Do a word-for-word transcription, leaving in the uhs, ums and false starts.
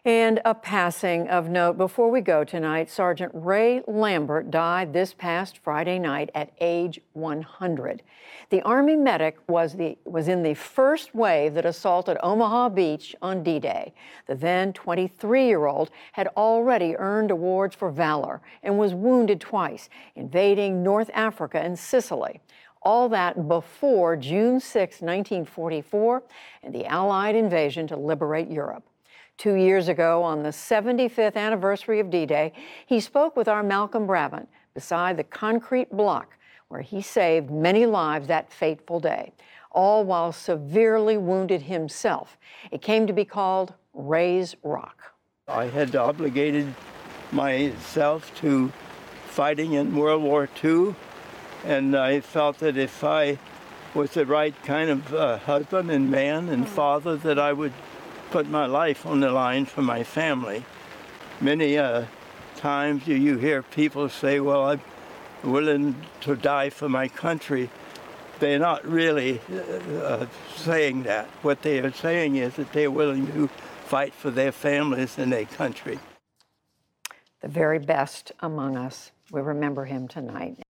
And a passing of note before we go tonight. Sergeant Ray Lambert died this past Friday night at age one hundred. The Army medic was, the, was in the first wave that assaulted Omaha Beach on D-Day. The then twenty-three-year-old had already earned awards for valor and was wounded twice, invading North Africa and Sicily. All that before June sixth, nineteen forty-four, and the Allied invasion to liberate Europe. Two years ago, on the seventy-fifth anniversary of D-Day, he spoke with our Malcolm Brabant beside the concrete block where he saved many lives that fateful day, all while severely wounded himself. It came to be called Ray's Rock. I had obligated myself to fighting in World War Two, and I felt that if I was the right kind of uh, husband and man and father, that I would put my life on the line for my family. Many uh, times you, you hear people say, well, I'm willing to die for my country. They're not really uh, saying that. What they are saying is that they're willing to fight for their families and their country. The very best among us. We remember him tonight.